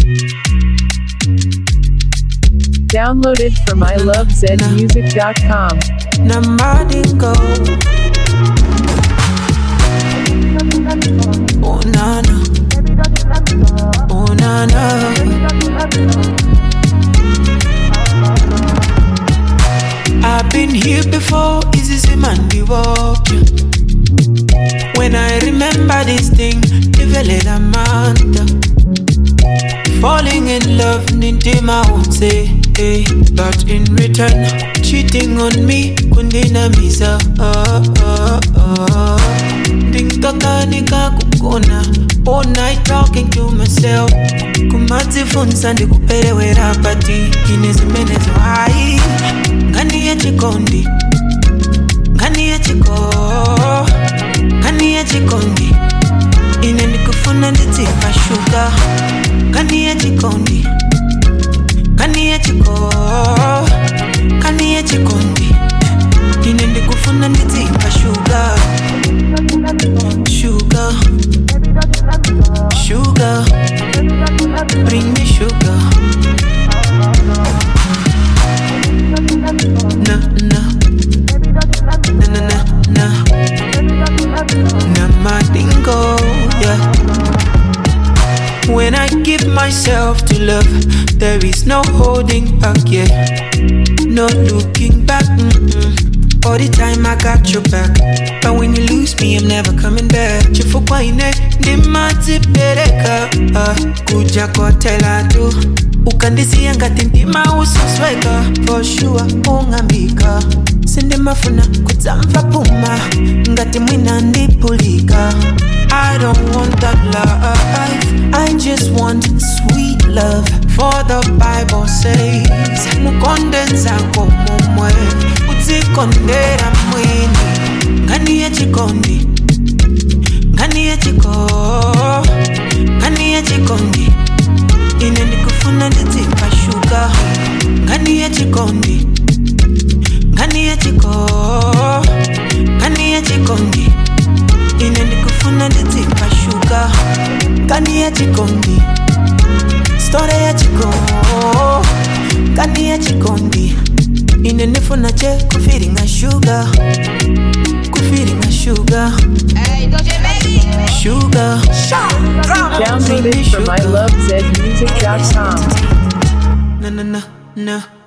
Downloaded from ilovezmusic.com. Namadingo. Oh nana, oh nana. I've been here before, easy man be walking. When I remember this thing, develop a manta. Falling in love, ninti ma say, hey. But in return, cheating on me, kundina misa. Ding takanika kukona, all night talking to myself. Kumati funsandi kupelewe rapati, kinezi menezo hai. Ngani ya chikondi, ngani ya chikondi. Ine nikufuna nditipa sugar. Ngani ya chikondi, ngani ya chikondi. Ine nikufuna nditipa sugar. Sugar, sugar, bring me sugar. Na na na na na na madingo, yeah. When I give myself to love, there is no holding back, yeah. No looking back, All the time I got your back, but when you lose me, I'm never coming back. Chifukwaine ndi matipeleka, kuja kotela tu. Ukandisia ngati ndima ususweka, for sure ungambika. Sindi mafuna kutamva puma, ngati mwina ndipulika. I don't want that love, I just want sweet love. For the Bible says, mukondenza komumwe, utikondera mwini. Ngani ya chikondi, ngani ya chikondi. Ine nikufuna nditipa sugar. Ngani ya chikondi, ngani ya chikondi. Ine nikufuna nditipa sugar. Ngani ya chikondi, story ya chikondi. Ngani ya chikondi. Ine nifuna che kufiringa sugar. Kufiringa sugar. Hey, Doja baby. Sugar. Downloaded from ilovezmusic.com. Na na na na.